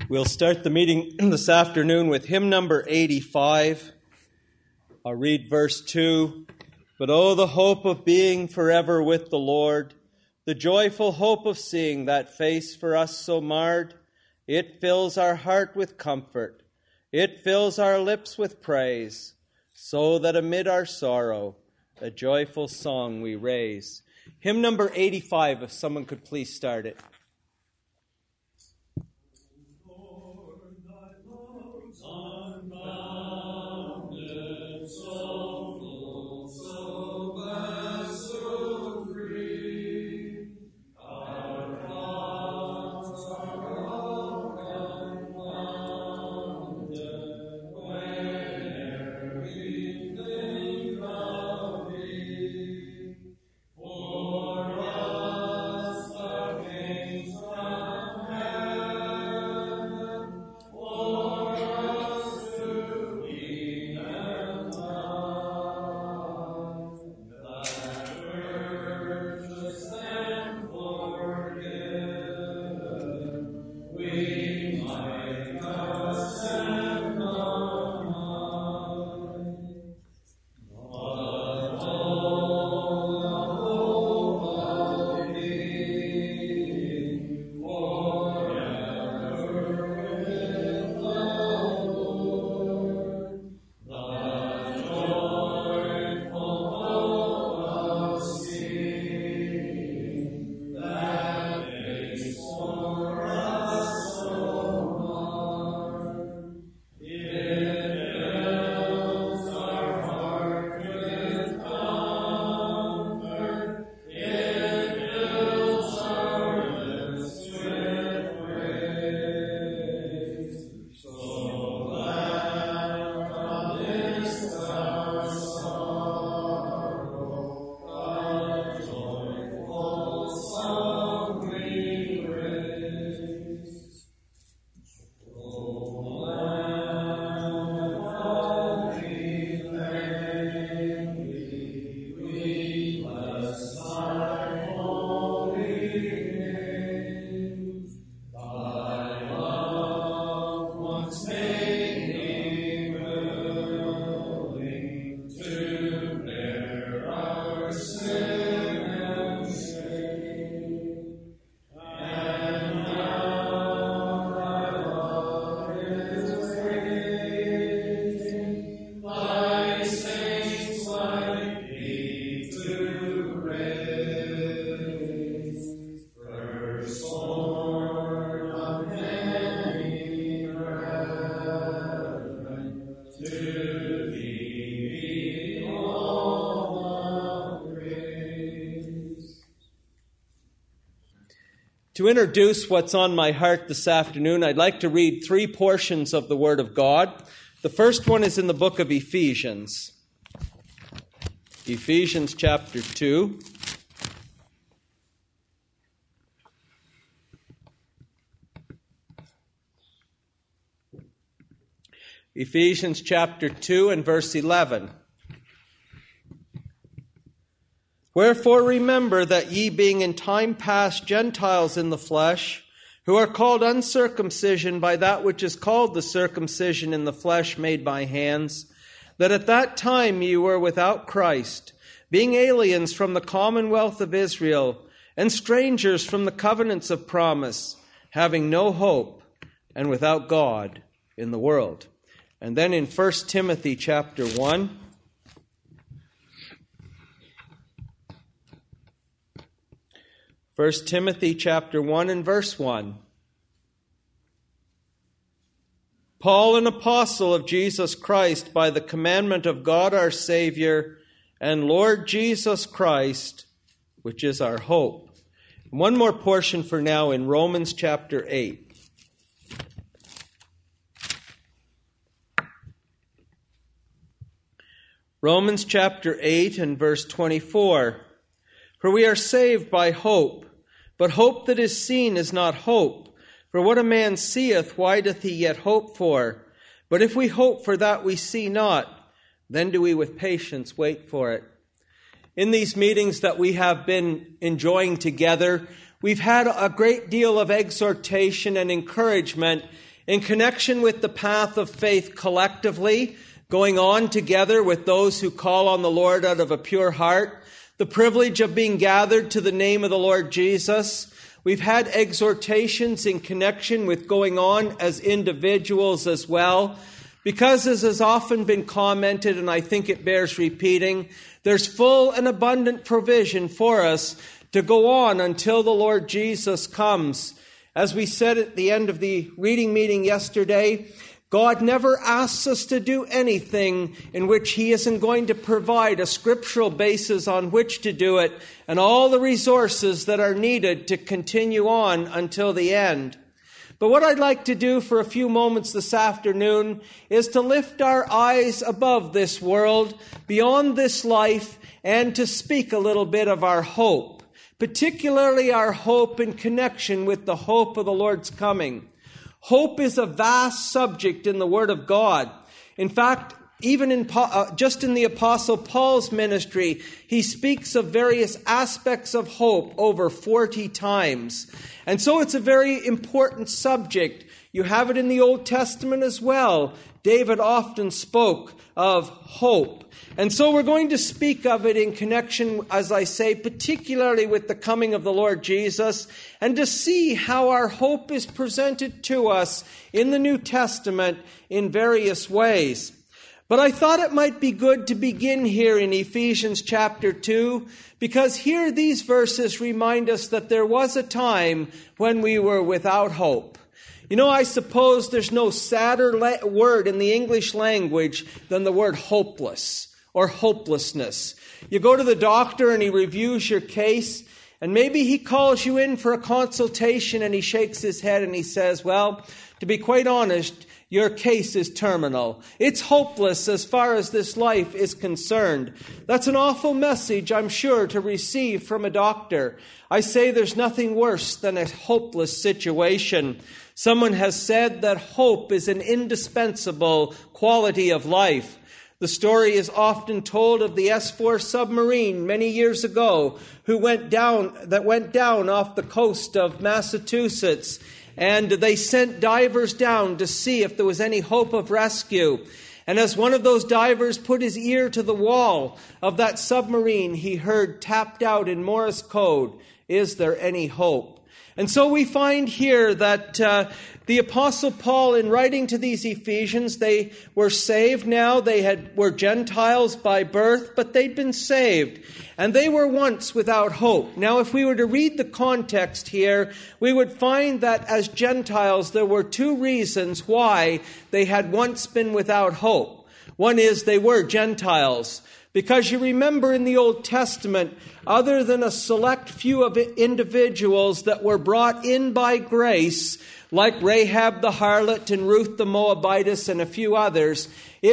We'll start the meeting this afternoon with hymn number 85. I'll read verse 2. But oh, the hope of being forever with the Lord, the joyful hope of seeing that face for us so marred. It fills our heart with comfort. It fills our lips with praise, so that amid our sorrow, a joyful song we raise. Hymn number 85, if someone could please start it. To introduce what's on my heart this afternoon, I'd like to read three portions of the Word of God. The first one is in the book of Ephesians. Ephesians chapter 2. Ephesians chapter 2 and verse 11. Wherefore remember that ye being in time past Gentiles in the flesh, who are called uncircumcision by that which is called the circumcision in the flesh made by hands, that at that time ye were without Christ, being aliens from the commonwealth of Israel, and strangers from the covenants of promise, having no hope, and without God in the world. And then in 1 Timothy chapter 1, 1 Timothy chapter 1 and verse 1. Paul, an apostle of Jesus Christ, by the commandment of God our Savior and Lord Jesus Christ, which is our hope. One more portion for now in Romans chapter 8. Romans chapter 8 and verse 24. For we are saved by hope, but hope that is seen is not hope. For what a man seeth, why doth he yet hope for? But if we hope for that we see not, then do we with patience wait for it. In these meetings that we have been enjoying together, we've had a great deal of exhortation and encouragement in connection with the path of faith collectively, going on together with those who call on the Lord out of a pure heart, the privilege of being gathered to the name of the Lord Jesus. We've had exhortations in connection with going on as individuals as well, because as has often been commented, and I think it bears repeating, there's full and abundant provision for us to go on until the Lord Jesus comes. As we said at the end of the reading meeting yesterday, God never asks us to do anything in which He isn't going to provide a scriptural basis on which to do it and all the resources that are needed to continue on until the end. But what I'd like to do for a few moments this afternoon is to lift our eyes above this world, beyond this life, and to speak a little bit of our hope, particularly our hope in connection with the hope of the Lord's coming. Hope is a vast subject in the Word of God. In fact, even just in the Apostle Paul's ministry, he speaks of various aspects of hope over 40 times. And so it's a very important subject. You have it in the Old Testament as well. David often spoke of hope. And so we're going to speak of it in connection, as I say, particularly with the coming of the Lord Jesus, and to see how our hope is presented to us in the New Testament in various ways. But I thought it might be good to begin here in Ephesians chapter 2, because here these verses remind us that there was a time when we were without hope. You know, I suppose there's no sadder word in the English language than the word hopeless or hopelessness. You go to the doctor and he reviews your case, and maybe he calls you in for a consultation and he shakes his head and he says, well, to be quite honest, your case is terminal. It's hopeless as far as this life is concerned. That's an awful message, I'm sure, to receive from a doctor. I say there's nothing worse than a hopeless situation. Someone has said that hope is an indispensable quality of life. The story is often told of the S-4 submarine many years ago that went down off the coast of Massachusetts. And they sent divers down to see if there was any hope of rescue. And as one of those divers put his ear to the wall of that submarine, he heard tapped out in Morse code, "Is there any hope?" And so we find here that the Apostle Paul, in writing to these Ephesians, they were saved now. They were Gentiles by birth, but they'd been saved. And they were once without hope. Now, if we were to read the context here, we would find that as Gentiles, there were two reasons why they had once been without hope. One is they were Gentiles. Because you remember in the Old Testament, other than a select few of individuals that were brought in by grace, like Rahab the harlot and Ruth the Moabitess and a few others,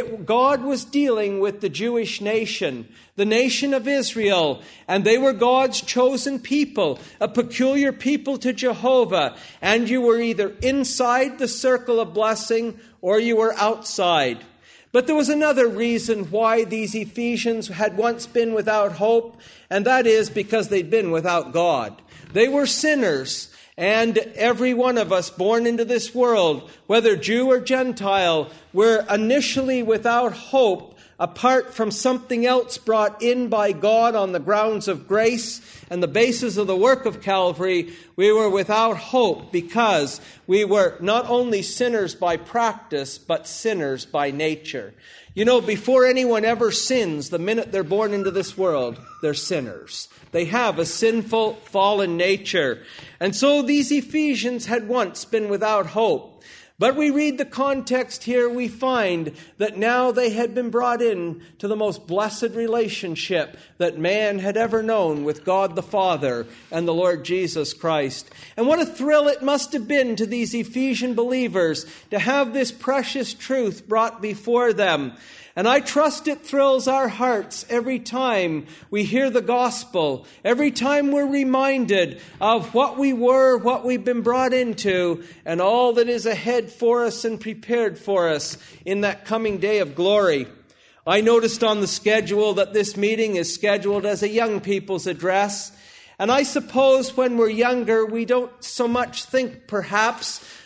God was dealing with the Jewish nation, the nation of Israel, and they were God's chosen people, a peculiar people to Jehovah, and you were either inside the circle of blessing or you were outside. But there was another reason why these Ephesians had once been without hope, and that is because they'd been without God. They were sinners, and every one of us born into this world, whether Jew or Gentile, were initially without hope apart from something else brought in by God on the grounds of grace and the basis of the work of Calvary. We were without hope because we were not only sinners by practice, but sinners by nature. You know, before anyone ever sins, the minute they're born into this world, they're sinners. They have a sinful, fallen nature. And so these Ephesians had once been without hope. But we read the context here, we find that now they had been brought in to the most blessed relationship that man had ever known with God the Father and the Lord Jesus Christ. And what a thrill it must have been to these Ephesian believers to have this precious truth brought before them. And I trust it thrills our hearts every time we hear the gospel, every time we're reminded of what we were, what we've been brought into, and all that is ahead for us and prepared for us in that coming day of glory. I noticed on the schedule that this meeting is scheduled as a young people's address. And I suppose when we're younger, we don't so much think perhaps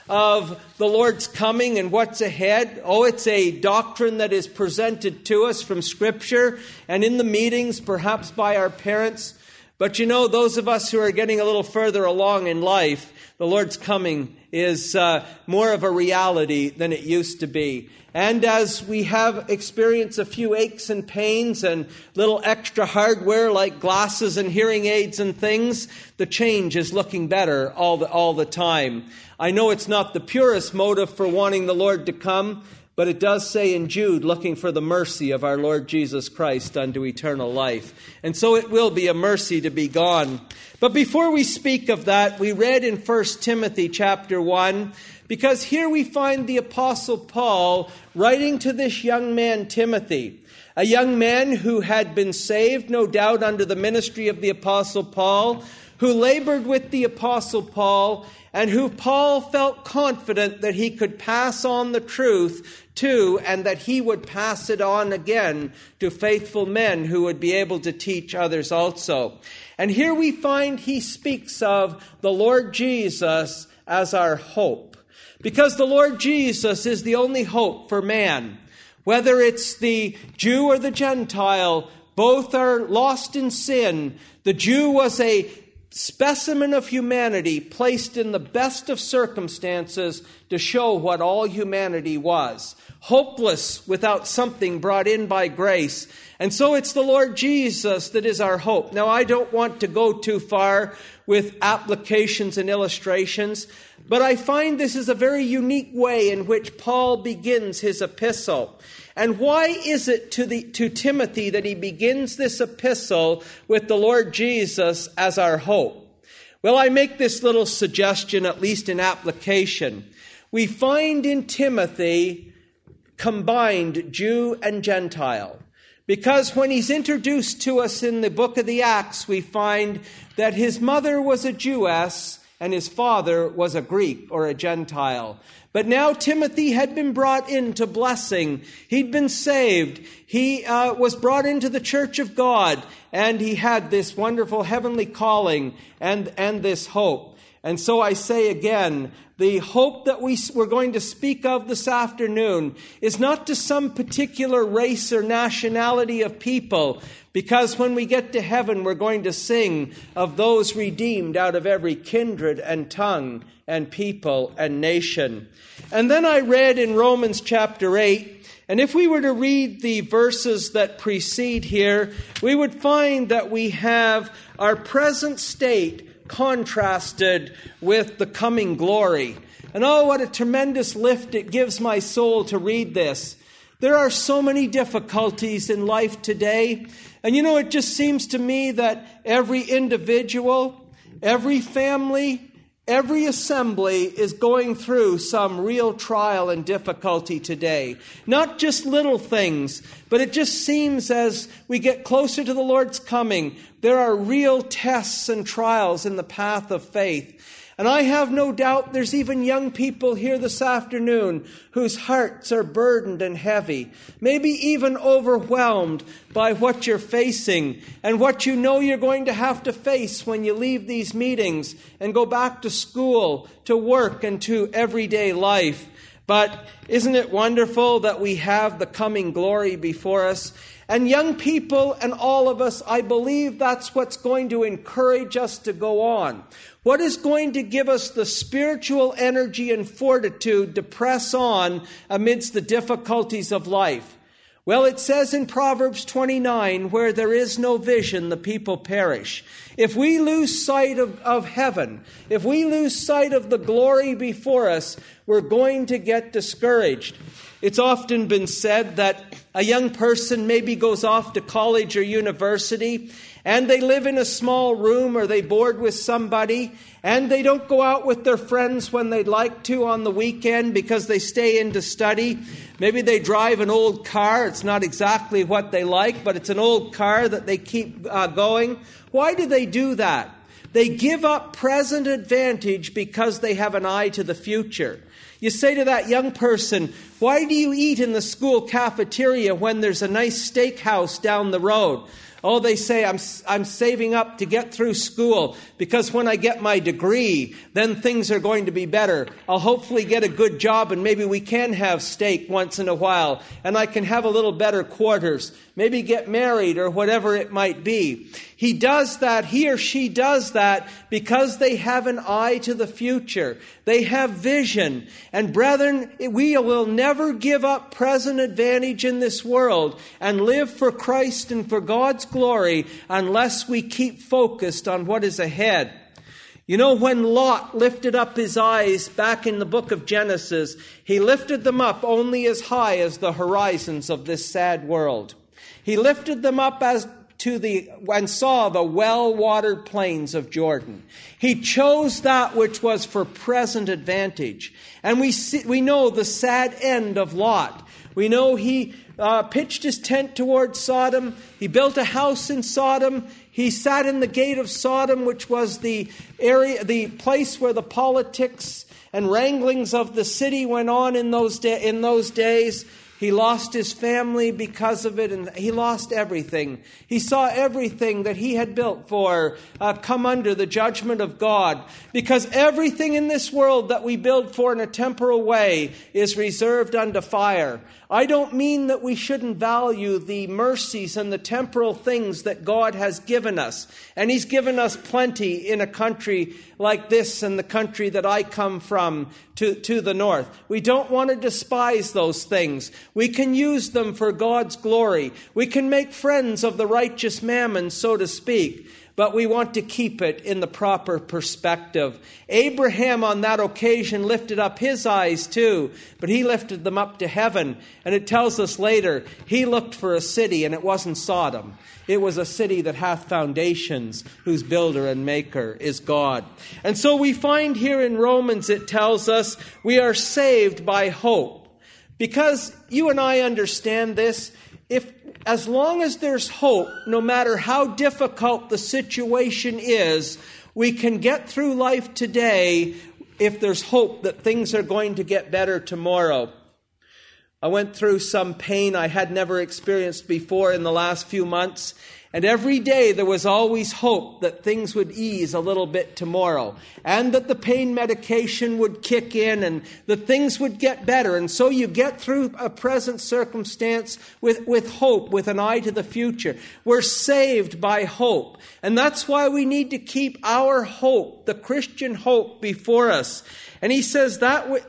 of the Lord's coming and what's ahead. Oh, it's a doctrine that is presented to us from Scripture and in the meetings, perhaps by our parents. But you know, those of us who are getting a little further along in life, the Lord's coming is more of a reality than it used to be. And as we have experienced a few aches and pains and little extra hardware like glasses and hearing aids and things, the change is looking better all the time. I know it's not the purest motive for wanting the Lord to come, but it does say in Jude, looking for the mercy of our Lord Jesus Christ unto eternal life. And so it will be a mercy to be gone. But before we speak of that, we read in 1 Timothy chapter 1, because here we find the Apostle Paul writing to this young man Timothy, a young man who had been saved, no doubt, under the ministry of the Apostle Paul, who labored with the Apostle Paul, and who Paul felt confident that he could pass on the truth to, and that he would pass it on again to faithful men who would be able to teach others also. And here we find he speaks of the Lord Jesus as our hope. Because the Lord Jesus is the only hope for man. Whether it's the Jew or the Gentile, both are lost in sin. The Jew was a specimen of humanity placed in the best of circumstances to show what all humanity was. Hopeless without something brought in by grace. And so it's the Lord Jesus that is our hope. Now, I don't want to go too far with applications and illustrations, but I find this is a very unique way in which Paul begins his epistle. And why is it to Timothy that he begins this epistle with the Lord Jesus as our hope? Well, I make this little suggestion, at least in application. We find in Timothy combined Jew and Gentile. Because when he's introduced to us in the book of the Acts, we find that his mother was a Jewess and his father was a Greek or a Gentile. But now Timothy had been brought into blessing. He'd been saved. He was brought into the church of God, and he had this wonderful heavenly calling and this hope. And so I say again, the hope that we're going to speak of this afternoon is not to some particular race or nationality of people, because when we get to heaven, we're going to sing of those redeemed out of every kindred and tongue and people and nation. And then I read in Romans chapter 8, and if we were to read the verses that precede here, we would find that we have our present state contrasted with the coming glory. And oh, what a tremendous lift it gives my soul to read this. There are so many difficulties in life today. And you know, it just seems to me that every individual, every family, every assembly is going through some real trial and difficulty today. Not just little things, but it just seems as we get closer to the Lord's coming, there are real tests and trials in the path of faith. And I have no doubt there's even young people here this afternoon whose hearts are burdened and heavy, maybe even overwhelmed by what you're facing and what you know you're going to have to face when you leave these meetings and go back to school, to work, and to everyday life. But isn't it wonderful that we have the coming glory before us? And young people and all of us, I believe that's what's going to encourage us to go on. What is going to give us the spiritual energy and fortitude to press on amidst the difficulties of life? Well, it says in Proverbs 29, where there is no vision, the people perish. If we lose sight of heaven, if we lose sight of the glory before us, we're going to get discouraged. It's often been said that a young person maybe goes off to college or university, and they live in a small room or they board with somebody, and they don't go out with their friends when they'd like to on the weekend because they stay in to study. Maybe they drive an old car. It's not exactly what they like, but it's an old car that they keep going. Why do they do that? They give up present advantage because they have an eye to the future. You say to that young person, why do you eat in the school cafeteria when there's a nice steakhouse down the road? Oh, they say, I'm saving up to get through school because when I get my degree, then things are going to be better. I'll hopefully get a good job and maybe we can have steak once in a while and I can have a little better quarters, maybe get married or whatever it might be. He does that, he or she does that because they have an eye to the future. They have vision. And brethren, we will never give up present advantage in this world and live for Christ and for God's glory unless we keep focused on what is ahead. You know, when Lot lifted up his eyes back in the book of Genesis, he lifted them up only as high as the horizons of this sad world. He lifted them up and saw the well-watered plains of Jordan. He chose that which was for present advantage. And we know the sad end of Lot. We know he pitched his tent towards Sodom. He built a house in Sodom. He sat in the gate of Sodom, which was the place where the politics and wranglings of the city went on in those days. He lost his family because of it, and he lost everything. He saw everything that he had built for come under the judgment of God, because everything in this world that we build for in a temporal way is reserved unto fire. I don't mean that we shouldn't value the mercies and the temporal things that God has given us. And He's given us plenty in a country like this and the country that I come from to the north. We don't want to despise those things. We can use them for God's glory. We can make friends of the righteous mammon, so to speak. But we want to keep it in the proper perspective. Abraham on that occasion lifted up his eyes too, but he lifted them up to heaven. And it tells us later, he looked for a city, and it wasn't Sodom. It was a city that hath foundations, whose builder and maker is God. And so we find here in Romans, it tells us we are saved by hope. Because you and I understand this, as long as there's hope, no matter how difficult the situation is, we can get through life today if there's hope that things are going to get better tomorrow. I went through some pain I had never experienced before in the last few months, and every day there was always hope that things would ease a little bit tomorrow, and that the pain medication would kick in and that things would get better. And so you get through a present circumstance with hope, with an eye to the future. We're saved by hope. And that's why we need to keep our hope, the Christian hope, before us. And he says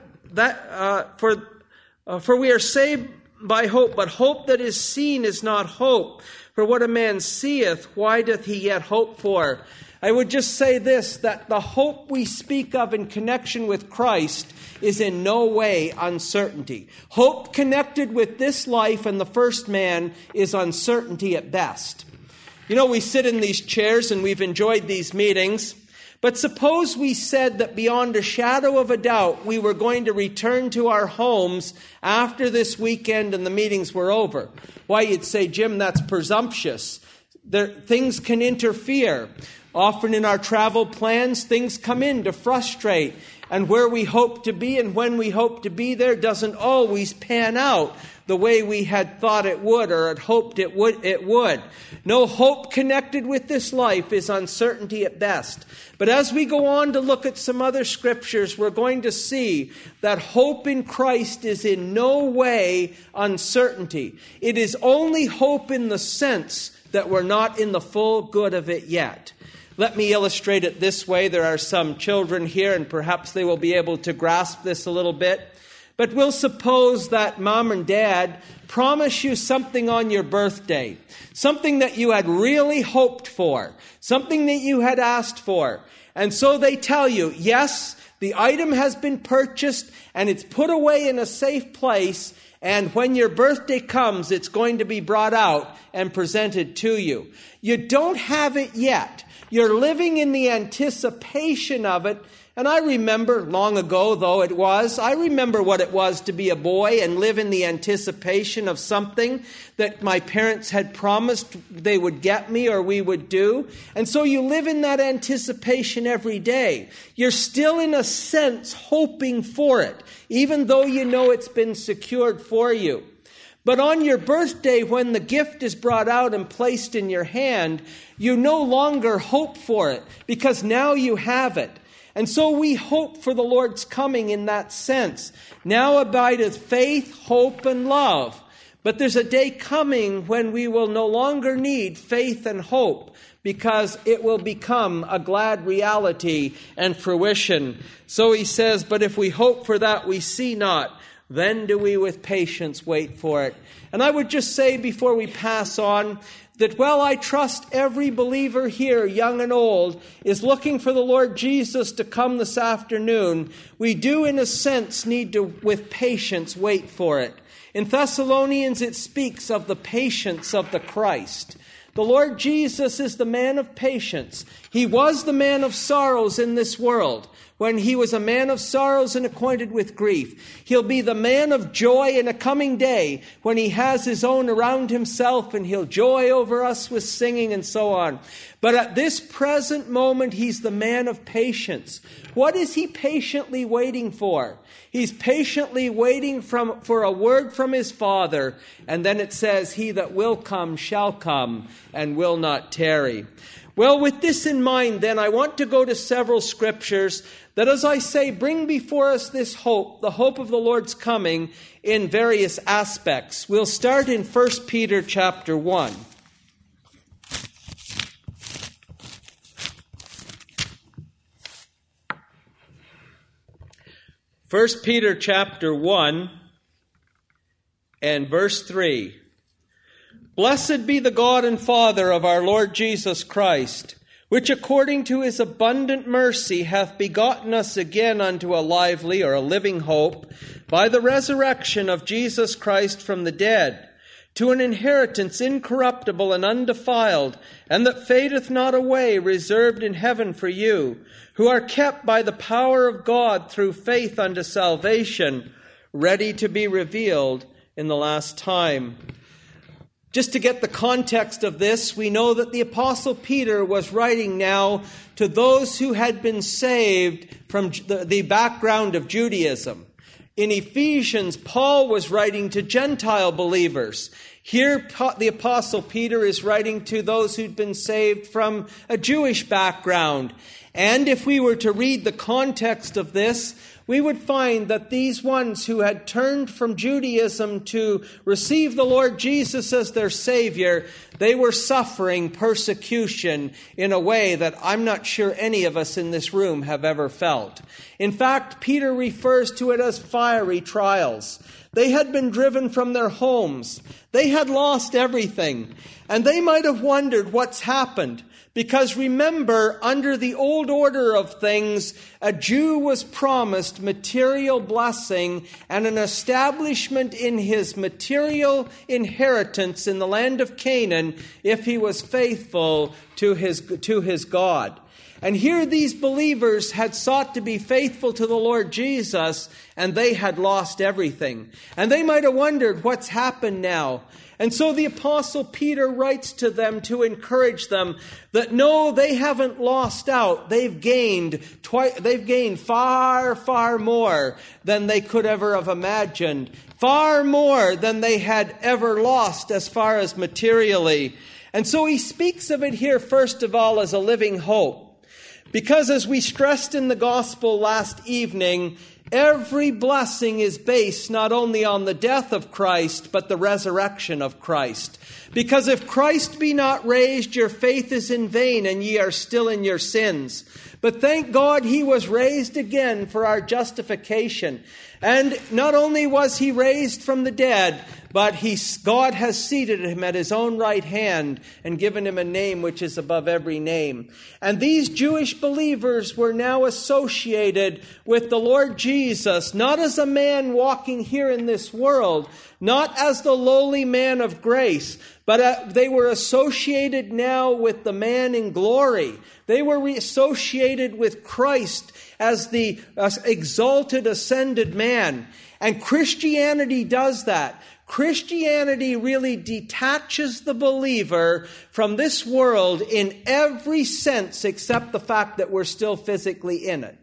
for we are saved by hope, but hope that is seen is not hope. For what a man seeth, why doth he yet hope for? I would just say this, that the hope we speak of in connection with Christ is in no way uncertainty. Hope connected with this life and the first man is uncertainty at best. You know, we sit in these chairs and we've enjoyed these meetings, but suppose we said that beyond a shadow of a doubt we were going to return to our homes after this weekend and the meetings were over. Why, you'd say, Jim, that's presumptuous. Things can interfere. Often in our travel plans, things come in to frustrate. And where we hope to be and when we hope to be there doesn't always pan out the way we had thought it would or had hoped it would. No, hope connected with this life is uncertainty at best. But as we go on to look at some other scriptures, we're going to see that hope in Christ is in no way uncertainty. It is only hope in the sense that we're not in the full good of it yet. Let me illustrate it this way. There are some children here, and perhaps they will be able to grasp this a little bit. But we'll suppose that mom and dad promise you something on your birthday, something that you had really hoped for, something that you had asked for. And so they tell you, yes, the item has been purchased and it's put away in a safe place, and when your birthday comes, it's going to be brought out and presented to you. You don't have it yet. You're living in the anticipation of it. And I remember, long ago though it was, I remember what it was to be a boy and live in the anticipation of something that my parents had promised they would get me or we would do. And so you live in that anticipation every day. You're still in a sense hoping for it, even though you know it's been secured for you. But on your birthday, when the gift is brought out and placed in your hand, you no longer hope for it, because now you have it. And so we hope for the Lord's coming in that sense. Now abideth faith, hope, and love. But there's a day coming when we will no longer need faith and hope, because it will become a glad reality and fruition. So he says, but if we hope for that we see not, then do we with patience wait for it. And I would just say before we pass on, that while I trust every believer here, young and old, is looking for the Lord Jesus to come this afternoon, we do in a sense need to, with patience, wait for it. In Thessalonians it speaks of the patience of the Christ. The Lord Jesus is the man of patience. He was the man of sorrows in this world. When he was a man of sorrows and acquainted with grief. He'll be the man of joy in a coming day when he has his own around himself and he'll joy over us with singing and so on. But at this present moment, he's the man of patience. What is he patiently waiting for? He's patiently waiting for a word from his Father. And then it says, he that will come shall come and will not tarry. Well, with this in mind, then, I want to go to several scriptures that, as I say, bring before us this hope, the hope of the Lord's coming in various aspects. We'll start in 1 Peter chapter 1. 1 Peter chapter 1 and verse 3. Blessed be the God and Father of our Lord Jesus Christ, which according to his abundant mercy hath begotten us again unto a lively or a living hope by the resurrection of Jesus Christ from the dead, to an inheritance incorruptible and undefiled, and that fadeth not away, reserved in heaven for you, who are kept by the power of God through faith unto salvation, ready to be revealed in the last time. Just to get the context of this, we know that the Apostle Peter was writing now to those who had been saved from the background of Judaism. In Ephesians, Paul was writing to Gentile believers. Here, the Apostle Peter is writing to those who'd been saved from a Jewish background. And if we were to read the context of this, we would find that these ones who had turned from Judaism to receive the Lord Jesus as their Savior, they were suffering persecution in a way that I'm not sure any of us in this room have ever felt. In fact, Peter refers to it as fiery trials. They had been driven from their homes. They had lost everything. And they might have wondered what's happened. Because remember, under the old order of things, a Jew was promised material blessing and an establishment in his material inheritance in the land of Canaan if he was faithful to his God. And here these believers had sought to be faithful to the Lord Jesus, and they had lost everything. And they might have wondered what's happened now. And so the Apostle Peter writes to them to encourage them that no, they haven't lost out. They've gained far, far more than they could ever have imagined. Far more than they had ever lost as far as materially. And so he speaks of it here, first of all, as a living hope. Because as we stressed in the gospel last evening, every blessing is based not only on the death of Christ, but the resurrection of Christ. Because if Christ be not raised, your faith is in vain, and ye are still in your sins. But thank God he was raised again for our justification. And not only was he raised from the dead, but God has seated him at his own right hand and given him a name which is above every name. And these Jewish believers were now associated with the Lord Jesus, not as a man walking here in this world, not as the lowly man of grace, but they were associated now with the man in glory. They were associated with Christ as the exalted, ascended man. And Christianity does that. Christianity really detaches the believer from this world in every sense except the fact that we're still physically in it.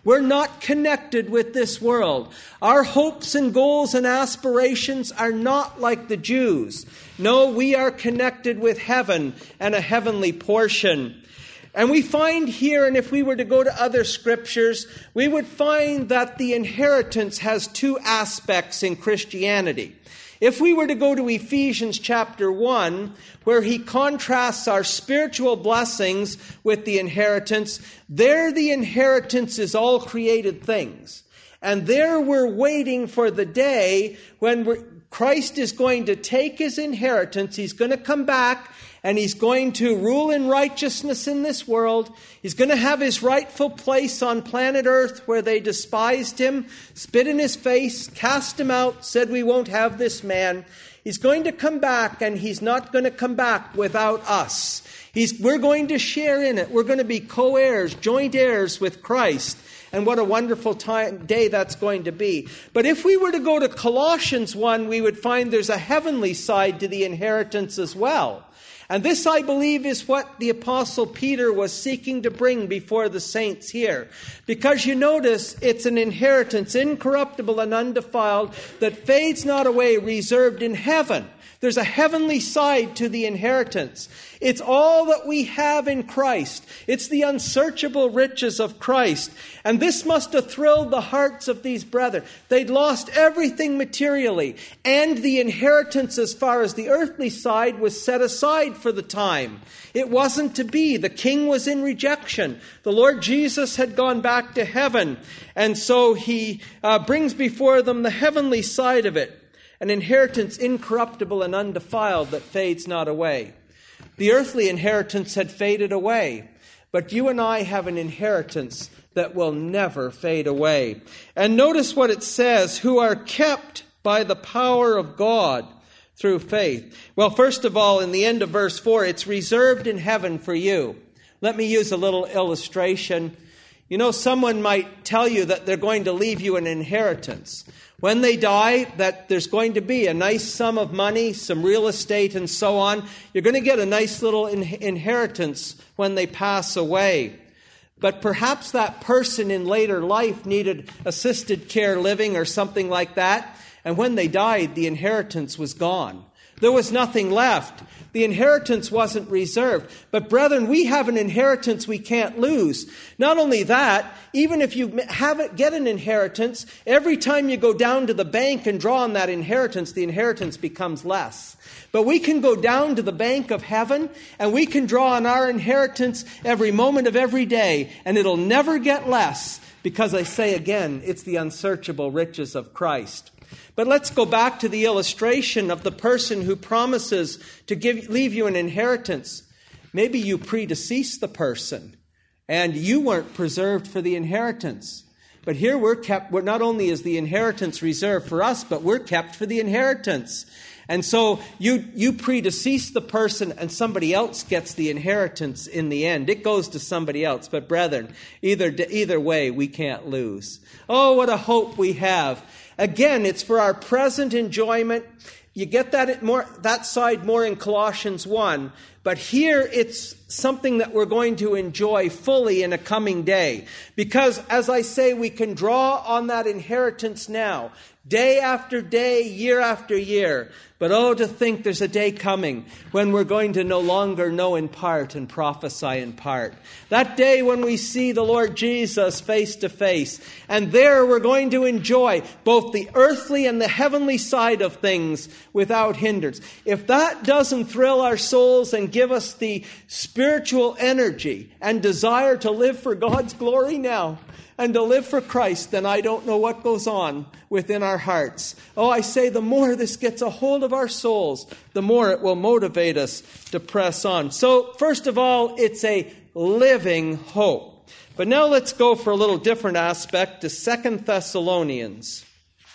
We're not connected with this world. Our hopes and goals and aspirations are not like the Jews. No, we are connected with heaven and a heavenly portion. And we find here, and if we were to go to other scriptures, we would find that the inheritance has two aspects in Christianity. If we were to go to Ephesians chapter 1, where he contrasts our spiritual blessings with the inheritance, there the inheritance is all created things. And there we're waiting for the day when Christ is going to take his inheritance, he's going to come back, and he's going to rule in righteousness in this world. He's going to have his rightful place on planet Earth where they despised him, spit in his face, cast him out, said we won't have this man. He's going to come back, and he's not going to come back without us. We're going to share in it. We're going to be co-heirs, joint heirs with Christ. And what a wonderful day that's going to be. But if we were to go to Colossians 1, we would find there's a heavenly side to the inheritance as well. And this, I believe, is what the Apostle Peter was seeking to bring before the saints here. Because you notice it's an inheritance, incorruptible and undefiled, that fades not away, reserved in heaven. There's a heavenly side to the inheritance. It's all that we have in Christ. It's the unsearchable riches of Christ. And this must have thrilled the hearts of these brethren. They'd lost everything materially. And the inheritance as far as the earthly side was set aside for the time. It wasn't to be. The king was in rejection. The Lord Jesus had gone back to heaven. And so he brings before them the heavenly side of it. An inheritance incorruptible and undefiled that fades not away. The earthly inheritance had faded away, but you and I have an inheritance that will never fade away. And notice what it says, who are kept by the power of God through faith. Well, first of all, in the end of verse 4, it's reserved in heaven for you. Let me use a little illustration. You know, someone might tell you that they're going to leave you an inheritance. When they die, that there's going to be a nice sum of money, some real estate and so on. You're going to get a nice little inheritance when they pass away. But perhaps that person in later life needed assisted care living or something like that. And when they died, the inheritance was gone. There was nothing left. The inheritance wasn't reserved. But brethren, we have an inheritance we can't lose. Not only that, even if you get an inheritance, every time you go down to the bank and draw on that inheritance, the inheritance becomes less. But we can go down to the bank of heaven and we can draw on our inheritance every moment of every day, and it'll never get less because, I say again, it's the unsearchable riches of Christ. But let's go back to the illustration of the person who promises to leave you an inheritance. Maybe you predeceased the person and you weren't preserved for the inheritance. But here we're not only is the inheritance reserved for us, but we're kept for the inheritance. And so you predecease the person and somebody else gets the inheritance in the end. It goes to somebody else. But brethren, either way, we can't lose. Oh, what a hope we have. Again, it's for our present enjoyment. You get that side more in Colossians 1. But here it's something that we're going to enjoy fully in a coming day. Because, as I say, we can draw on that inheritance now, day after day, year after year. But oh, to think there's a day coming when we're going to no longer know in part and prophesy in part. That day when we see the Lord Jesus face to face. And there we're going to enjoy both the earthly and the heavenly side of things without hindrance. If that doesn't thrill our souls and give us the spiritual energy and desire to live for God's glory now and to live for Christ, then I don't know what goes on within our hearts. Oh, I say the more this gets a hold of our souls, the more it will motivate us to press on. So, first of all, it's a living hope. But now let's go for a little different aspect to 2 Thessalonians.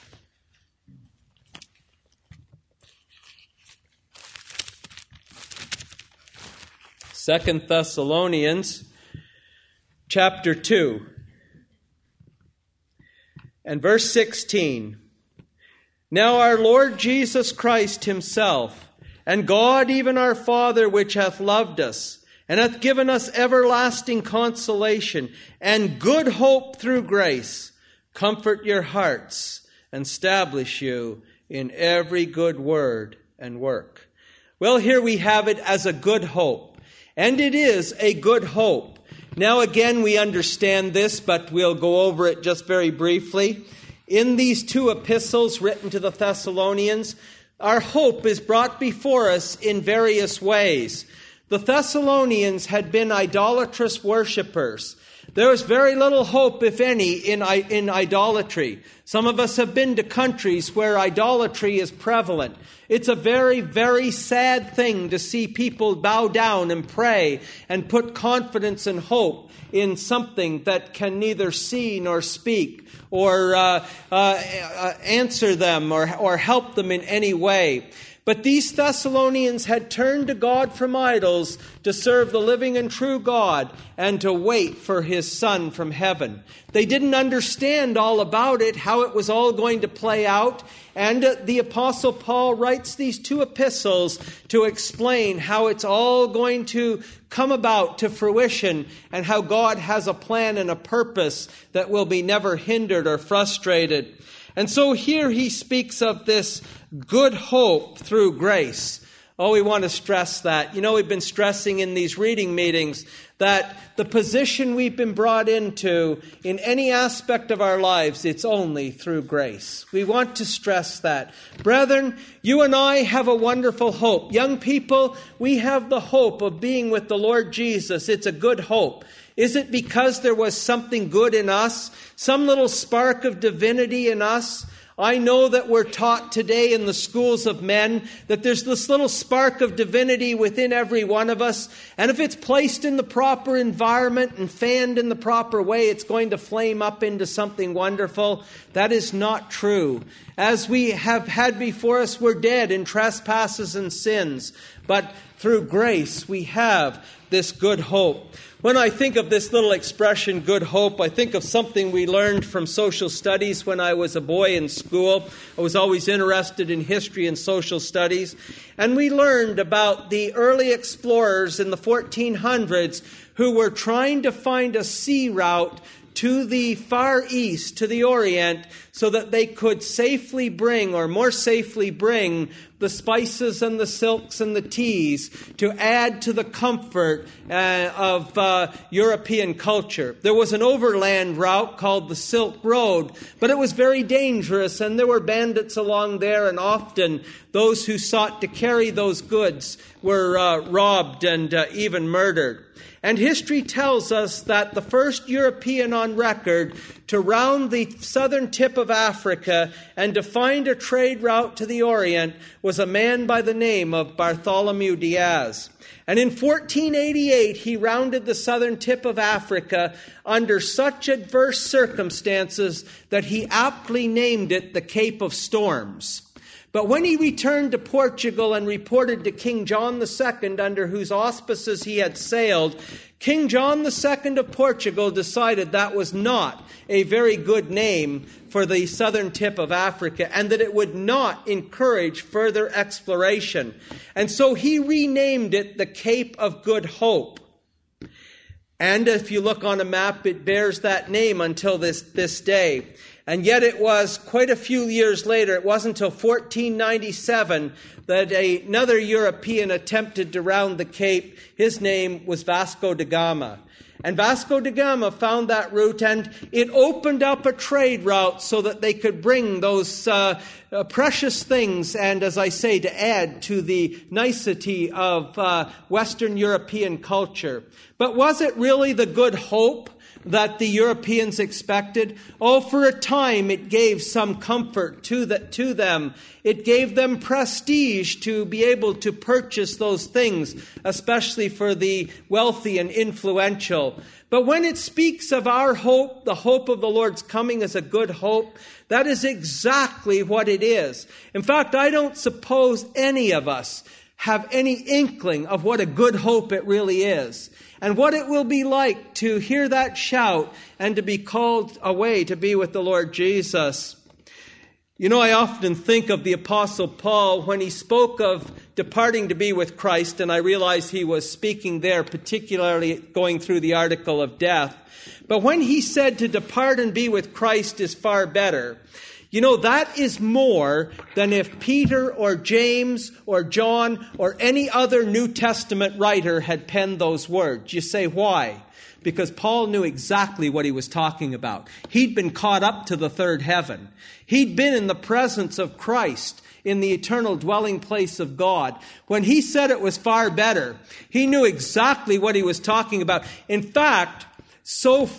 2 Thessalonians chapter 2 and verse 16. Now our Lord Jesus Christ himself, and God even our Father, which hath loved us, and hath given us everlasting consolation and good hope through grace, comfort your hearts and establish you in every good word and work. Well, here we have it as a good hope, and it is a good hope. Now again, we understand this, but we'll go over it just very briefly. In these two epistles written to the Thessalonians, our hope is brought before us in various ways. The Thessalonians had been idolatrous worshippers. There was very little hope, if any, in idolatry. Some of us have been to countries where idolatry is prevalent. It's a very, very sad thing to see people bow down and pray and put confidence and hope in something that can neither see nor speak or answer them or help them in any way. But these Thessalonians had turned to God from idols to serve the living and true God and to wait for His Son from heaven. They didn't understand all about it, how it was all going to play out. And the Apostle Paul writes these two epistles to explain how it's all going to come about to fruition and how God has a plan and a purpose that will be never hindered or frustrated. And so here he speaks of this good hope through grace. Oh, we want to stress that. You know, we've been stressing in these reading meetings that the position we've been brought into in any aspect of our lives, it's only through grace. We want to stress that. Brethren, you and I have a wonderful hope. Young people, we have the hope of being with the Lord Jesus. It's a good hope. Is it because there was something good in us? Some little spark of divinity in us? I know that we're taught today in the schools of men that there's this little spark of divinity within every one of us. And if it's placed in the proper environment and fanned in the proper way, it's going to flame up into something wonderful. That is not true. As we have had before us, we're dead in trespasses and sins. But through grace, we have this good hope. When I think of this little expression, good hope, I think of something we learned from social studies when I was a boy in school. I was always interested in history and social studies. And we learned about the early explorers in the 1400s who were trying to find a sea route to the Far East, to the Orient, so that they could safely bring, or more safely bring, the spices and the silks and the teas to add to the comfort of European culture. There was an overland route called the Silk Road, but it was very dangerous, and there were bandits along there, and often those who sought to carry those goods were robbed and even murdered. And history tells us that the first European on record to round the southern tip of Africa and to find a trade route to the Orient was a man by the name of Bartholomew Diaz. And in 1488, he rounded the southern tip of Africa under such adverse circumstances that he aptly named it the Cape of Storms. But when he returned to Portugal and reported to King John II, under whose auspices he had sailed, King John II of Portugal decided that was not a very good name for the southern tip of Africa and that it would not encourage further exploration. And so he renamed it the Cape of Good Hope. And if you look on a map, it bears that name until this day. And yet it was quite a few years later, it wasn't until 1497 that another European attempted to round the Cape. His name was Vasco da Gama. And Vasco da Gama found that route, and it opened up a trade route so that they could bring those precious things, and as I say, to add to the nicety of Western European culture. But was it really the good hope that the Europeans expected? Oh, for a time it gave some comfort to them. It gave them prestige to be able to purchase those things, especially for the wealthy and influential. But when it speaks of our hope, the hope of the Lord's coming as a good hope, that is exactly what it is. In fact, I don't suppose any of us have any inkling of what a good hope it really is, and what it will be like to hear that shout and to be called away to be with the Lord Jesus. You know, I often think of the Apostle Paul when he spoke of departing to be with Christ, and I realize he was speaking there, particularly going through the article of death. But when he said to depart and be with Christ is far better, you know, that is more than if Peter or James or John or any other New Testament writer had penned those words. You say, why? Because Paul knew exactly what he was talking about. He'd been caught up to the third heaven. He'd been in the presence of Christ in the eternal dwelling place of God. When he said it was far better, he knew exactly what he was talking about. In fact, so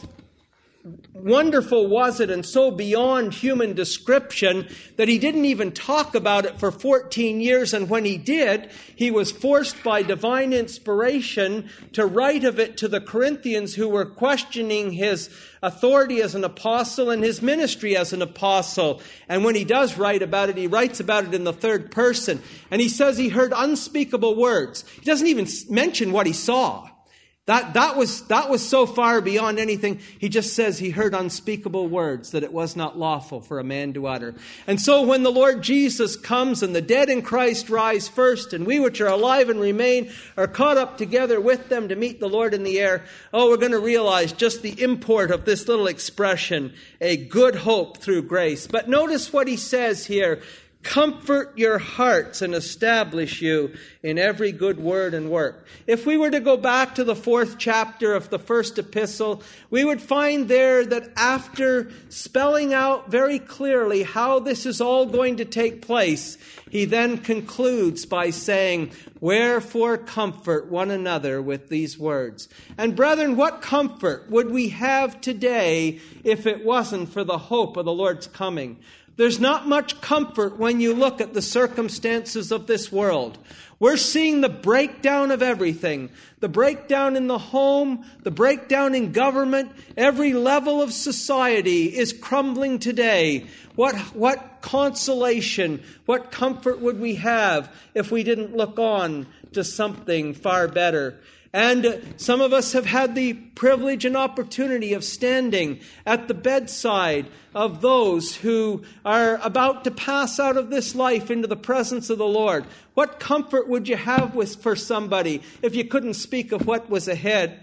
wonderful was it and so beyond human description that he didn't even talk about it for 14 years. And when he did, he was forced by divine inspiration to write of it to the Corinthians who were questioning his authority as an apostle and his ministry as an apostle. And when he does write about it, he writes about it in the third person. And he says he heard unspeakable words. He doesn't even mention what he saw. That was so far beyond anything. He just says he heard unspeakable words that it was not lawful for a man to utter. And so when the Lord Jesus comes and the dead in Christ rise first, and we which are alive and remain are caught up together with them to meet the Lord in the air, we're going to realize just the import of this little expression, a good hope through grace. But notice what he says here. Comfort your hearts and establish you in every good word and work. If we were to go back to the 4th chapter of the first epistle, we would find there that after spelling out very clearly how this is all going to take place, he then concludes by saying, wherefore comfort one another with these words. And brethren, what comfort would we have today if it wasn't for the hope of the Lord's coming? There's not much comfort when you look at the circumstances of this world. We're seeing the breakdown of everything. The breakdown in the home, the breakdown in government, every level of society is crumbling today. What consolation, what comfort would we have if we didn't look on to something far better? And some of us have had the privilege and opportunity of standing at the bedside of those who are about to pass out of this life into the presence of the Lord. What comfort would you have for somebody if you couldn't speak of what was ahead?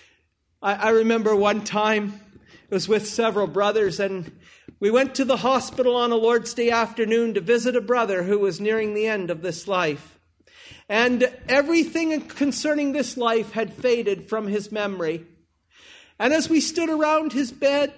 I remember one time, it was with several brothers, and we went to the hospital on a Lord's Day afternoon to visit a brother who was nearing the end of this life. And everything concerning this life had faded from his memory. And as we stood around his bed,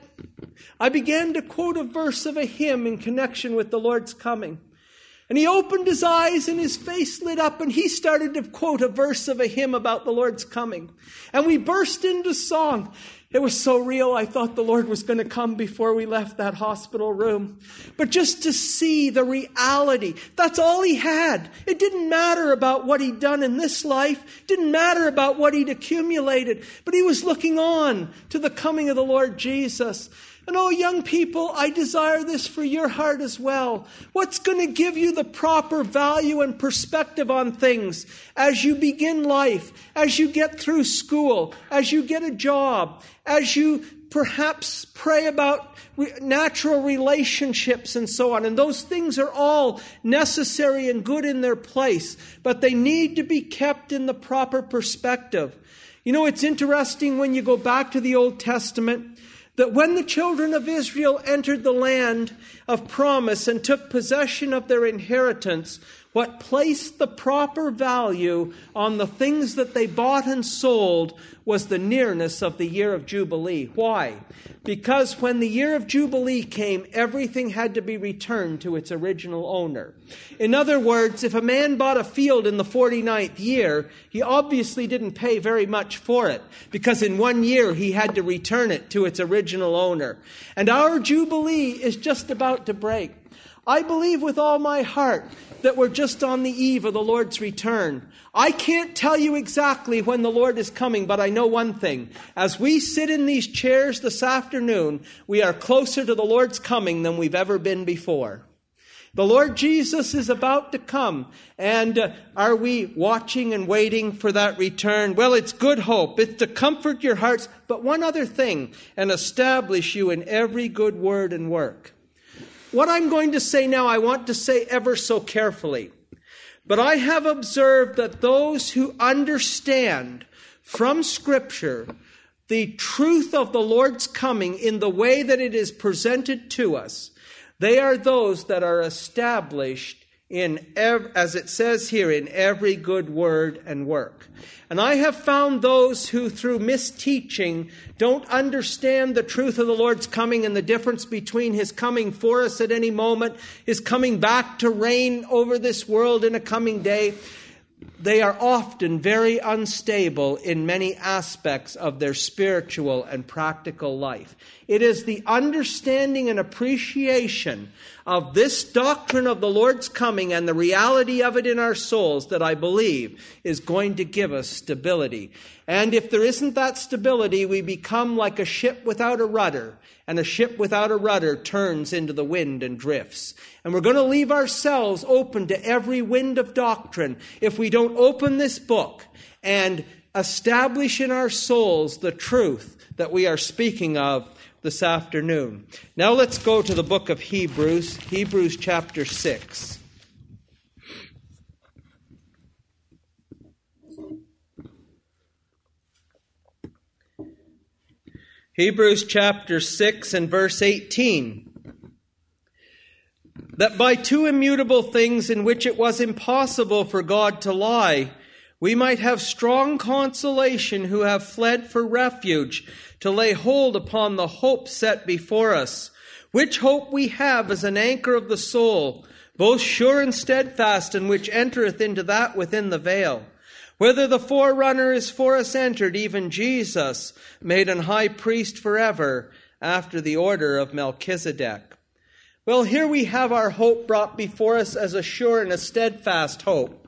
I began to quote a verse of a hymn in connection with the Lord's coming. And he opened his eyes and his face lit up and he started to quote a verse of a hymn about the Lord's coming. And we burst into song. It was so real, I thought the Lord was going to come before we left that hospital room. But just to see the reality, that's all he had. It didn't matter about what he'd done in this life. It didn't matter about what he'd accumulated. But he was looking on to the coming of the Lord Jesus. And young people, I desire this for your heart as well. What's going to give you the proper value and perspective on things as you begin life, as you get through school, as you get a job, as you perhaps pray about natural relationships and so on. And those things are all necessary and good in their place, but they need to be kept in the proper perspective. You know, it's interesting when you go back to the Old Testament, that when the children of Israel entered the land of promise and took possession of their inheritance, what placed the proper value on the things that they bought and sold was the nearness of the year of Jubilee. Why? Because when the year of Jubilee came, everything had to be returned to its original owner. In other words, if a man bought a field in the 49th year, he obviously didn't pay very much for it, because in 1 year he had to return it to its original owner. And our Jubilee is just about to break. I believe with all my heart that we're just on the eve of the Lord's return. I can't tell you exactly when the Lord is coming, but I know one thing. As we sit in these chairs this afternoon, we are closer to the Lord's coming than we've ever been before. The Lord Jesus is about to come. And are we watching and waiting for that return? Well, it's good hope. It's to comfort your hearts. But one other thing, and establish you in every good word and work. what I'm going to say now, I want to say ever so carefully. But I have observed that those who understand from Scripture the truth of the Lord's coming in the way that it is presented to us, they are those that are established as it says here, in every good word and work. And I have found those who, through misteaching, don't understand the truth of the Lord's coming and the difference between His coming for us at any moment, His coming back to reign over this world in a coming day. They are often very unstable in many aspects of their spiritual and practical life. It is the understanding and appreciation of this doctrine of the Lord's coming and the reality of it in our souls that I believe is going to give us stability. And if there isn't that stability, we become like a ship without a rudder. And a ship without a rudder turns into the wind and drifts. And we're going to leave ourselves open to every wind of doctrine if we don't open this book and establish in our souls the truth that we are speaking of this afternoon. Now let's go to the book of Hebrews, Hebrews chapter 6. Hebrews chapter 6 and verse 18. That by two immutable things in which it was impossible for God to lie, we might have strong consolation who have fled for refuge to lay hold upon the hope set before us, which hope we have as an anchor of the soul, both sure and steadfast, and which entereth into that within the veil. Whether the forerunner is for us entered, even Jesus, made an high priest forever, after the order of Melchizedek. Well, here we have our hope brought before us as a sure and a steadfast hope.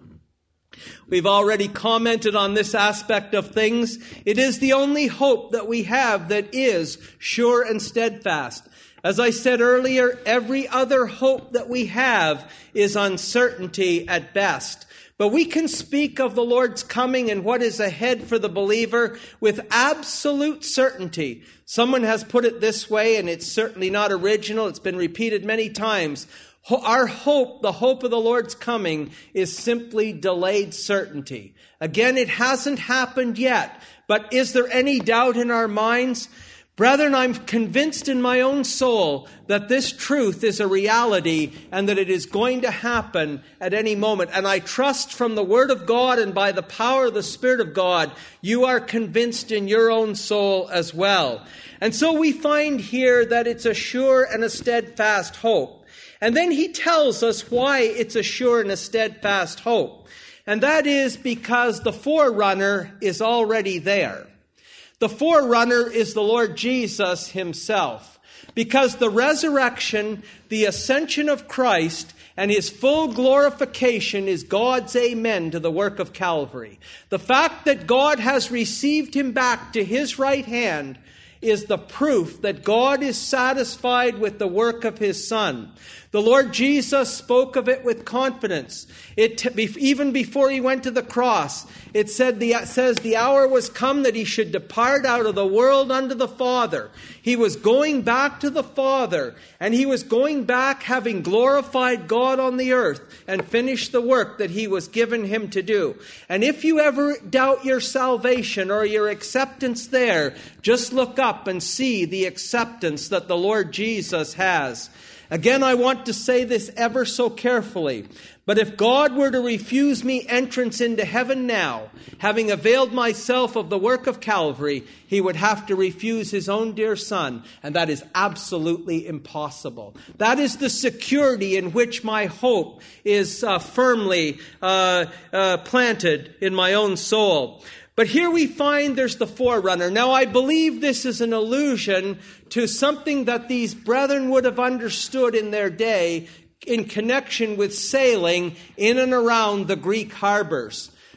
We've already commented on this aspect of things. It is the only hope that we have that is sure and steadfast. As I said earlier, every other hope that we have is uncertainty at best. But we can speak of the Lord's coming and what is ahead for the believer with absolute certainty. Someone has put it this way, and it's certainly not original. It's been repeated many times. Our hope, the hope of the Lord's coming, is simply delayed certainty. Again, it hasn't happened yet. But is there any doubt in our minds? Brethren, I'm convinced in my own soul that this truth is a reality and that it is going to happen at any moment. And I trust from the Word of God and by the power of the Spirit of God, you are convinced in your own soul as well. And so we find here that it's a sure and a steadfast hope. And then he tells us why it's a sure and a steadfast hope. And that is because the forerunner is already there. The forerunner is the Lord Jesus himself, because the resurrection, the ascension of Christ, and his full glorification is God's amen to the work of Calvary. The fact that God has received him back to his right hand is the proof that God is satisfied with the work of his Son. The Lord Jesus spoke of it with confidence. Even before he went to the cross, it says the hour was come that he should depart out of the world unto the Father. He was going back to the Father, and he was going back having glorified God on the earth and finished the work that he was given him to do. And if you ever doubt your salvation or your acceptance there, just look up and see the acceptance that the Lord Jesus has. Again, I want to say this ever so carefully, but if God were to refuse me entrance into heaven now, having availed myself of the work of Calvary, he would have to refuse his own dear Son, and that is absolutely impossible. That is the security in which my hope is firmly planted in my own soul. But here we find there's the forerunner. Now, I believe this is an allusion to something that these brethren would have understood in their day in connection with sailing in and around the Greek harbors.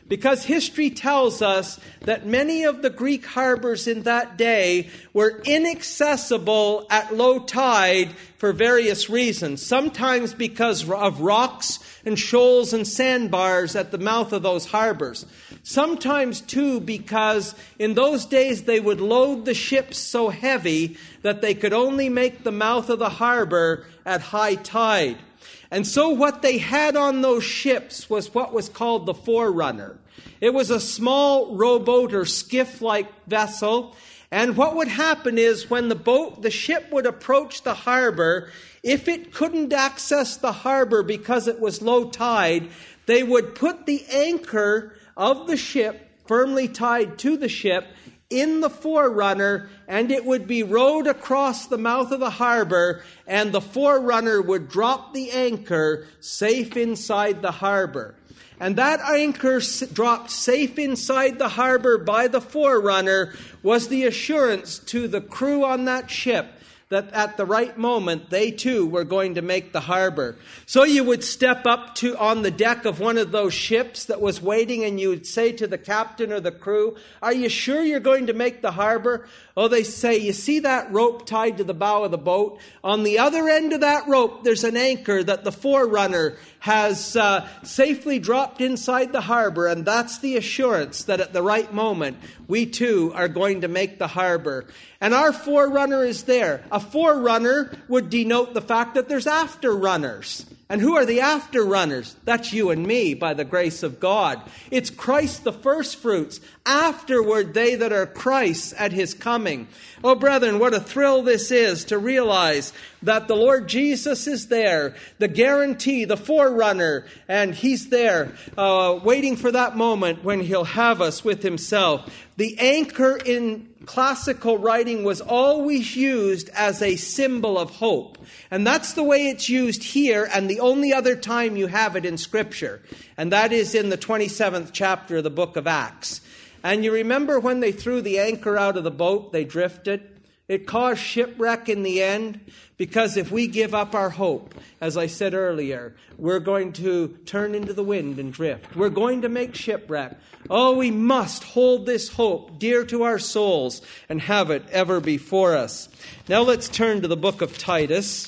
because history tells us that many of the Greek harbors in that day were inaccessible at low tide for various reasons. Sometimes because of rocks and shoals and sandbars at the mouth of those harbors. Sometimes, too, because in those days they would load the ships so heavy that they could only make the mouth of the harbor at high tide. And so what they had on those ships was what was called the forerunner. It was a small rowboat or skiff-like vessel. And what would happen is when the ship would approach the harbor, if it couldn't access the harbor because it was low tide, they would put the anchor of the ship firmly tied to the ship in the forerunner, and it would be rowed across the mouth of the harbor, and the forerunner would drop the anchor safe inside the harbor. And that anchor dropped safe inside the harbor by the forerunner was the assurance to the crew on that ship that at the right moment, they too were going to make the harbor. So you would step up on the deck of one of those ships that was waiting, and you would say to the captain or the crew, "Are you sure you're going to make the harbor?" Oh, they say, "You see that rope tied to the bow of the boat? On the other end of that rope, there's an anchor that the forerunner has safely dropped inside the harbor, and that's the assurance that at the right moment, we too are going to make the harbor." And our forerunner is there. A forerunner would denote the fact that there's afterrunners. And who are the afterrunners? That's you and me, by the grace of God. It's Christ the firstfruits. Afterward, they that are Christ's at his coming. Oh, brethren, what a thrill this is to realize that the Lord Jesus is there, the guarantee, the forerunner, and he's there waiting for that moment when he'll have us with himself. The anchor in classical writing was always used as a symbol of hope. And that's the way it's used here, and the only other time you have it in Scripture. And that is in the 27th chapter of the book of Acts. And you remember when they threw the anchor out of the boat, they drifted? It caused shipwreck in the end, because if we give up our hope, as I said earlier, we're going to turn into the wind and drift. We're going to make shipwreck. Oh, we must hold this hope dear to our souls and have it ever before us. Now let's turn to the book of Titus.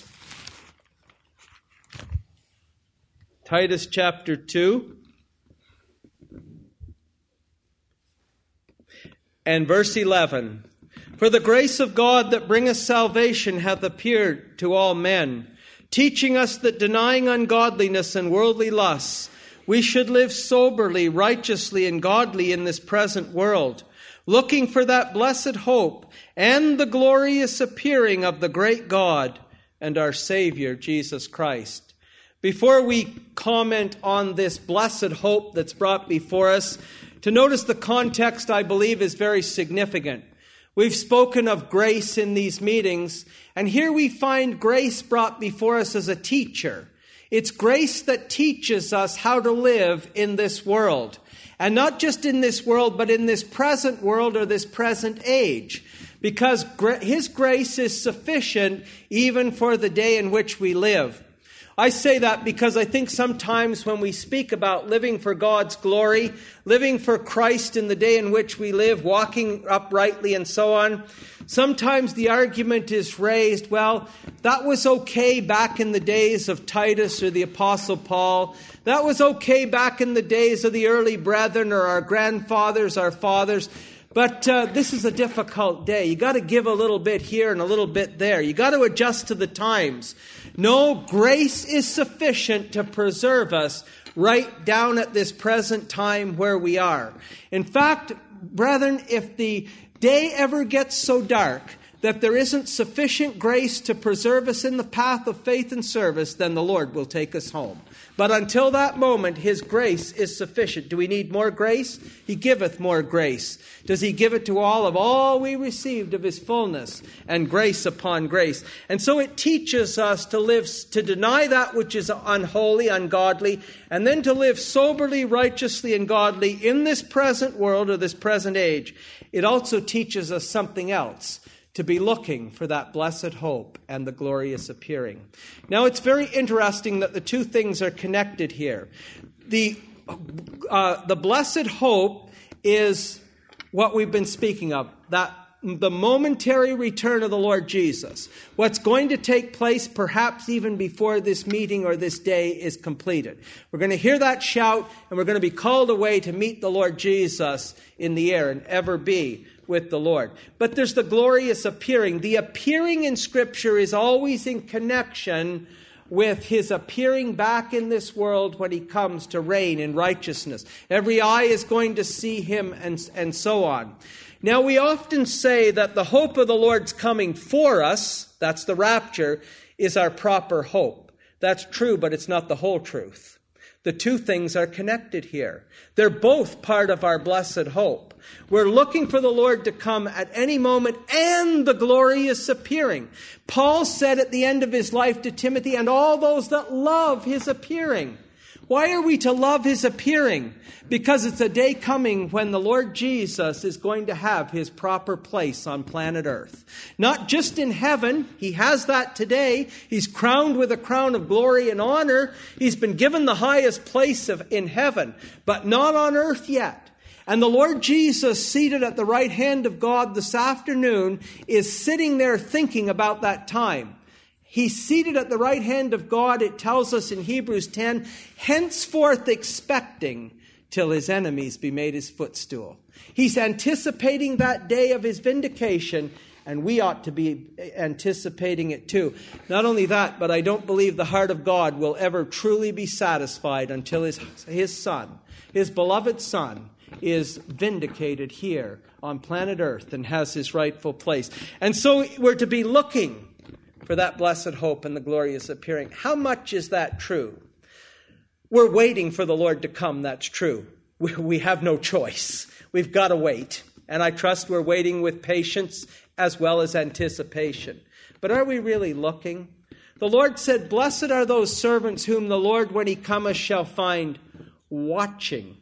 Titus chapter 2. And verse 11. "For the grace of God that bringeth salvation hath appeared to all men, teaching us that denying ungodliness and worldly lusts, we should live soberly, righteously, and godly in this present world, looking for that blessed hope and the glorious appearing of the great God and our Savior, Jesus Christ." Before we comment on this blessed hope that's brought before us, to notice the context, I believe, is very significant. We've spoken of grace in these meetings, and here we find grace brought before us as a teacher. It's grace that teaches us how to live in this world. And not just in this world, but in this present world or this present age. Because his grace is sufficient even for the day in which we live. I say that because I think sometimes when we speak about living for God's glory, living for Christ in the day in which we live, walking uprightly and so on, sometimes the argument is raised, well, that was okay back in the days of Titus or the Apostle Paul. That was okay back in the days of the early brethren or our grandfathers, our fathers. But this is a difficult day. You got to give a little bit here and a little bit there. You got to adjust to the times. No, grace is sufficient to preserve us right down at this present time where we are. In fact, brethren, if the day ever gets so dark that there isn't sufficient grace to preserve us in the path of faith and service, then the Lord will take us home. But until that moment, his grace is sufficient. Do we need more grace? He giveth more grace. Does he give it to all? Of all we received of his fullness, and grace upon grace. And so it teaches us to live, to deny that which is unholy, ungodly, and then to live soberly, righteously, and godly in this present world or this present age. It also teaches us something else. To be looking for that blessed hope and the glorious appearing. Now, it's very interesting that the two things are connected here. The the blessed hope is what we've been speaking of, that the momentary return of the Lord Jesus. What's going to take place perhaps even before this meeting or this day is completed. We're going to hear that shout, and we're going to be called away to meet the Lord Jesus in the air and ever be with the Lord. But there's the glorious appearing. The appearing in Scripture is always in connection with his appearing back in this world when he comes to reign in righteousness. Every eye is going to see him, and so on. Now, we often say that the hope of the Lord's coming for us, that's the rapture, is our proper hope. That's true, but it's not the whole truth. The two things are connected here. They're both part of our blessed hope. We're looking for the Lord to come at any moment and the glorious appearing. Paul said at the end of his life to Timothy, and all those that love his appearing. Why are we to love his appearing? Because it's a day coming when the Lord Jesus is going to have his proper place on planet Earth. Not just in heaven. He has that today. He's crowned with a crown of glory and honor. He's been given the highest place in heaven, but not on earth yet. And the Lord Jesus, seated at the right hand of God this afternoon, is sitting there thinking about that time. He's seated at the right hand of God, it tells us in Hebrews 10, henceforth expecting till his enemies be made his footstool. He's anticipating that day of his vindication, and we ought to be anticipating it too. Not only that, but I don't believe the heart of God will ever truly be satisfied until his Son, his beloved Son, is vindicated here on planet Earth and has his rightful place. And so we're to be looking for that blessed hope and the glorious appearing. How much is that true? We're waiting for the Lord to come, that's true. We have no choice. We've got to wait. And I trust we're waiting with patience as well as anticipation. But are we really looking? The Lord said, blessed are those servants whom the Lord, when he cometh, shall find watching.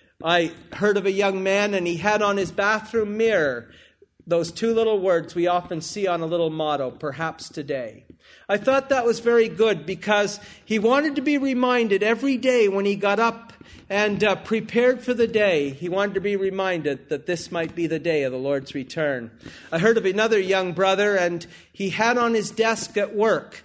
I heard of a young man, and he had on his bathroom mirror those two little words we often see on a little motto, perhaps today. I thought that was very good because he wanted to be reminded every day when he got up and prepared for the day. He wanted to be reminded that this might be the day of the Lord's return. I heard of another young brother, and he had on his desk at work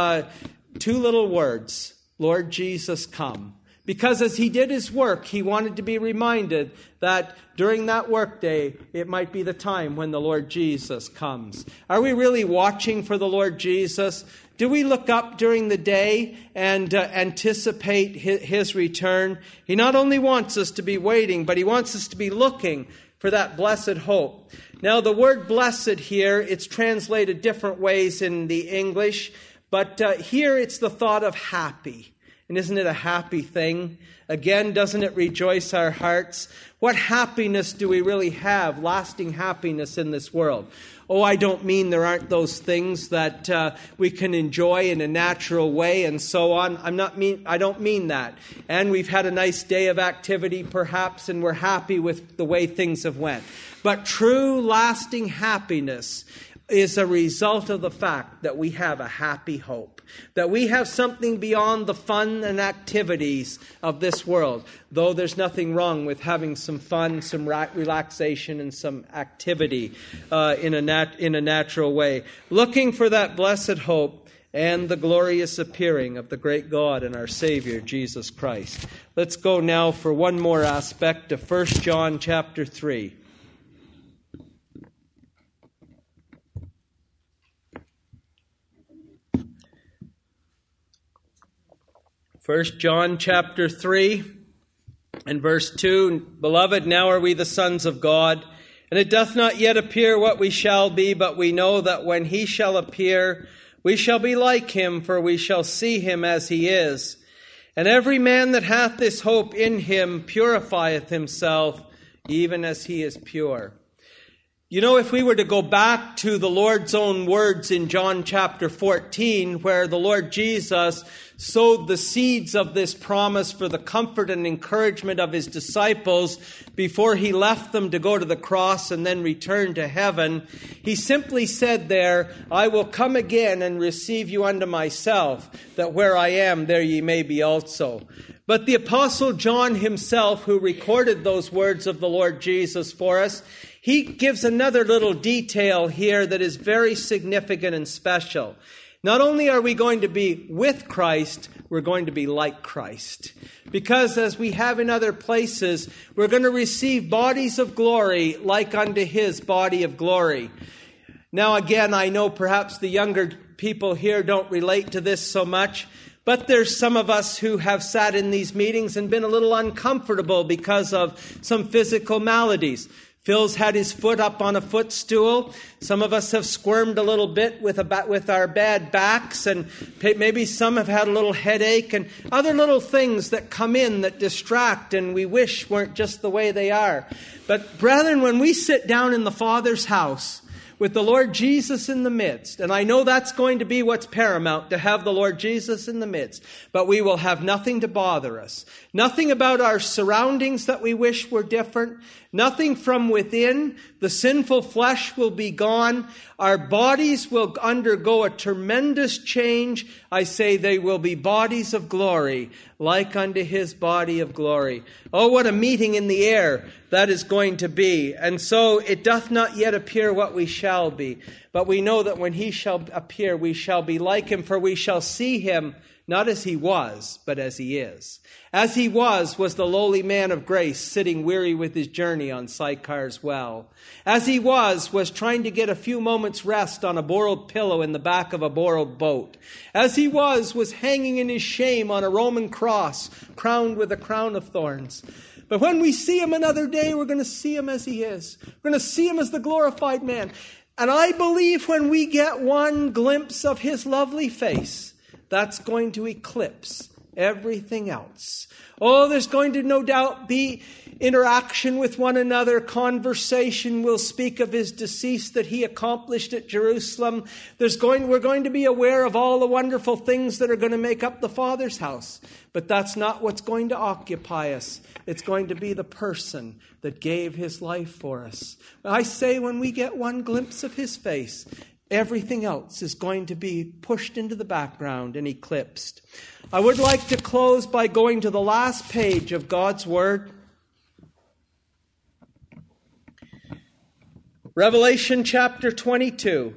two little words, Lord Jesus, come. Because as he did his work, he wanted to be reminded that during that workday, it might be the time when the Lord Jesus comes. Are we really watching for the Lord Jesus? Do we look up during the day and anticipate his return? He not only wants us to be waiting, but he wants us to be looking for that blessed hope. Now, the word blessed here, it's translated different ways in the English, but here it's the thought of happy. And isn't it a happy thing? Again, doesn't it rejoice our hearts? What happiness do we really have, lasting happiness in this world? Oh, I don't mean there aren't those things that we can enjoy in a natural way and so on. I don't mean that. And we've had a nice day of activity perhaps, and we're happy with the way things have went. But true lasting happiness is a result of the fact that we have a happy hope, that we have something beyond the fun and activities of this world, though there's nothing wrong with having some fun, some relaxation, and some activity in a natural way. Looking for that blessed hope and the glorious appearing of the great God and our Savior, Jesus Christ. Let's go now for one more aspect of 1 John chapter 3. 1 John chapter 3 and verse 2, Beloved, now are we the sons of God, and it doth not yet appear what we shall be, but we know that when he shall appear, we shall be like him, for we shall see him as he is. And every man that hath this hope in him purifieth himself, even as he is pure. You know, if we were to go back to the Lord's own words in John chapter 14, where the Lord Jesus sowed the seeds of this promise for the comfort and encouragement of his disciples before he left them to go to the cross and then return to heaven, he simply said there, "I will come again and receive you unto myself, that where I am, there ye may be also." But the Apostle John himself, who recorded those words of the Lord Jesus for us, he gives another little detail here that is very significant and special. Not only are we going to be with Christ, we're going to be like Christ. Because as we have in other places, we're going to receive bodies of glory like unto his body of glory. Now again, I know perhaps the younger people here don't relate to this so much, but there's some of us who have sat in these meetings and been a little uncomfortable because of some physical maladies. Phil's had his foot up on a footstool. Some of us have squirmed a little bit with our bad backs, and maybe some have had a little headache and other little things that come in that distract and we wish weren't just the way they are. But brethren, when we sit down in the Father's house with the Lord Jesus in the midst, and I know that's going to be what's paramount, to have the Lord Jesus in the midst, but we will have nothing to bother us. Nothing about our surroundings that we wish were different. Nothing from within. The sinful flesh will be gone. Our bodies will undergo a tremendous change. I say they will be bodies of glory, like unto his body of glory. Oh, what a meeting in the air that is going to be. And so it doth not yet appear what we shall be. But we know that when he shall appear, we shall be like him, for we shall see him not as he was, but as he is. As he was the lowly man of grace, sitting weary with his journey on Sychar's well. As he was trying to get a few moments' rest on a borrowed pillow in the back of a borrowed boat. As he was hanging in his shame on a Roman cross, crowned with a crown of thorns. But when we see him another day, we're going to see him as he is. We're going to see him as the glorified man. And I believe when we get one glimpse of his lovely face, that's going to eclipse everything else. Oh, there's going to no doubt be interaction with one another. Conversation will speak of his decease that he accomplished at Jerusalem. We're going to be aware of all the wonderful things that are going to make up the Father's house. But that's not what's going to occupy us. It's going to be the person that gave his life for us. I say when we get one glimpse of his face, everything else is going to be pushed into the background and eclipsed. I would like to close by going to the last page of God's Word. Revelation chapter 22,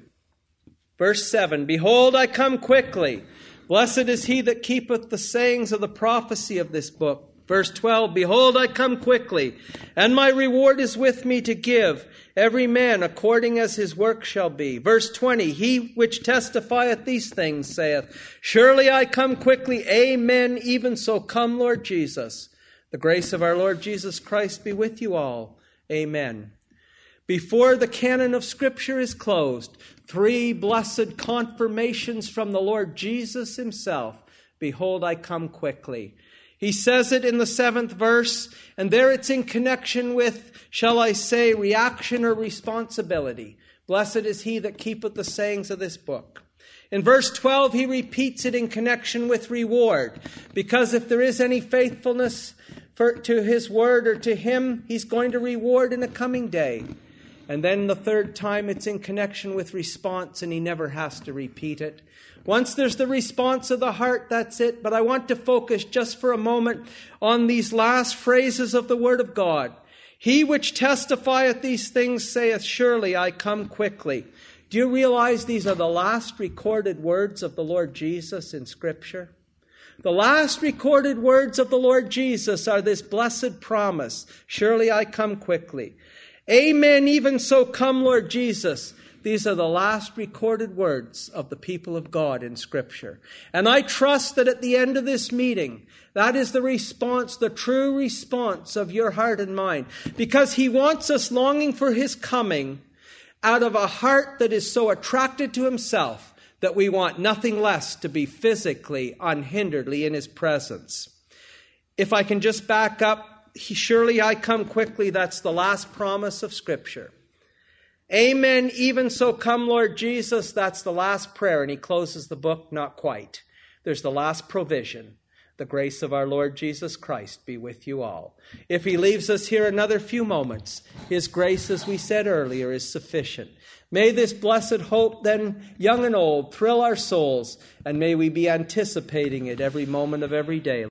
verse 7. Behold, I come quickly. Blessed is he that keepeth the sayings of the prophecy of this book. Verse 12, behold, I come quickly, and my reward is with me to give every man according as his work shall be. Verse 20, he which testifieth these things saith, surely I come quickly. Amen. Even so come, Lord Jesus. The grace of our Lord Jesus Christ be with you all. Amen. Before the canon of Scripture is closed, 3 blessed confirmations from the Lord Jesus himself. Behold, I come quickly. He says it in the 7th verse, and there it's in connection with, shall I say, reaction or responsibility. Blessed is he that keepeth the sayings of this book. In verse 12, he repeats it in connection with reward, because if there is any faithfulness to his word or to him, he's going to reward in a coming day. And then the 3rd time, it's in connection with response, and he never has to repeat it. Once there's the response of the heart, that's it. But I want to focus just for a moment on these last phrases of the Word of God. He which testifieth these things saith, surely I come quickly. Do you realize these are the last recorded words of the Lord Jesus in Scripture? The last recorded words of the Lord Jesus are this blessed promise, surely I come quickly. Amen, even so come, Lord Jesus. These are the last recorded words of the people of God in Scripture. And I trust that at the end of this meeting, that is the response, the true response of your heart and mind. Because he wants us longing for his coming out of a heart that is so attracted to himself that we want nothing less to be physically, unhinderedly in his presence. If I can just back up, surely I come quickly, that's the last promise of Scripture. Amen, even so come, Lord Jesus. That's the last prayer, and he closes the book. Not quite. There's the last provision. The grace of our Lord Jesus Christ be with you all. If he leaves us here another few moments, his grace, as we said earlier, is sufficient. May this blessed hope, then young and old, thrill our souls, and may we be anticipating it every moment of every day.